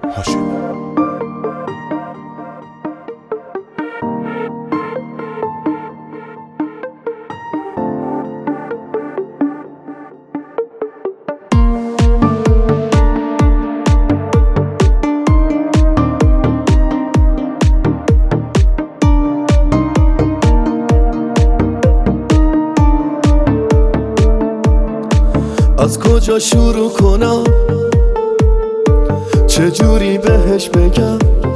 هاشم. از کجا شروع کنم، چجوری بهش بگم،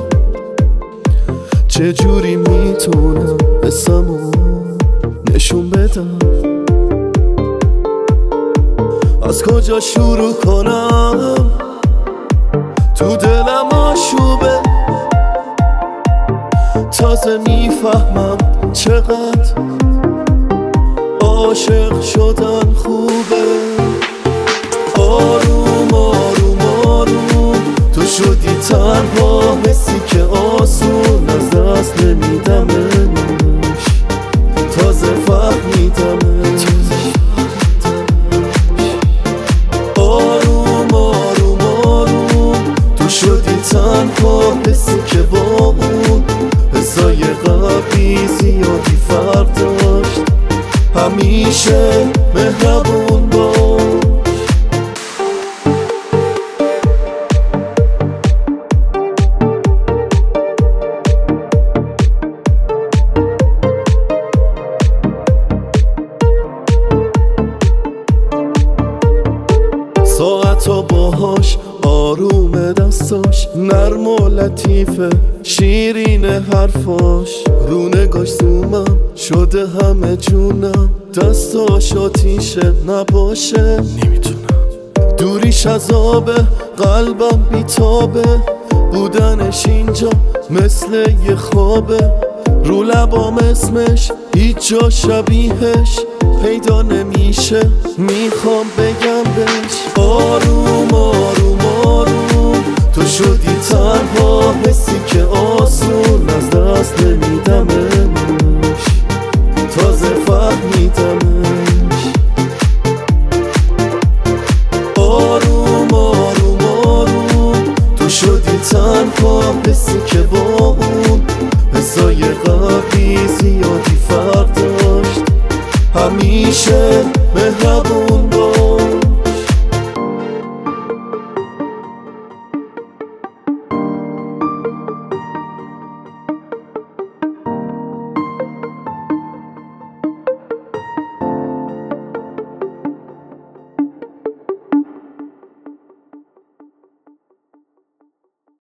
چجوری میتونم اسمو نشون بدم. از کجا شروع کنم، تو دلم آشوبه، تازه میفهمم چقدر عاشق شدن خوبه. آروم آروم آروم تو شدی تنها، حسی که آسون از دست نمیدمش، تازه فهمیدمش. آروم آروم آروم تو شدی تنها، حسی که با اون حسای قبلی زیادی فرق داشت. همیشه مهربون باش. ساعتا باهاش آروم دستاش، نرم و لطیفه شیرین حرفاش، رو نگاش زومم شده همه جونم، دستاش آتیشه نباشه نمیتونم، دوریش عذابه قلبم بیتابه، بودنش اینجا مثل یه خوابه، رو لبام اسمش هیچ جا شبیهش پیدا نمیشه، میخوام بگم بهش. آروم آروم آروم تو شدی تنها، حسی که آسون از دست نمیدمش، تازه فهمیدمش. آروم آروم آروم تو شدی تنها، حسی که با